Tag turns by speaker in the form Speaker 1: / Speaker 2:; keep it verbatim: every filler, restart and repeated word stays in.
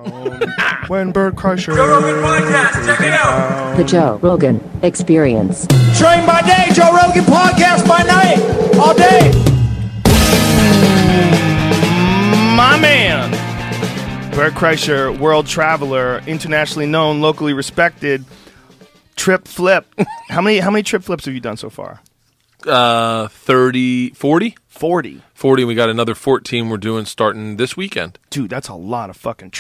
Speaker 1: When Bert Kreischer.
Speaker 2: Joe Rogan Podcast, check it out.
Speaker 3: The Joe Rogan Experience.
Speaker 4: Train by day, Joe Rogan Podcast by night, all day.
Speaker 1: My man, Bert Kreischer, world traveler, internationally known, locally respected. Trip flip. How many how many trip flips have you done so far?
Speaker 5: Uh, thirty, forty?
Speaker 1: forty.
Speaker 5: forty, we got another fourteen we're doing starting this weekend.
Speaker 1: Dude, that's a lot of fucking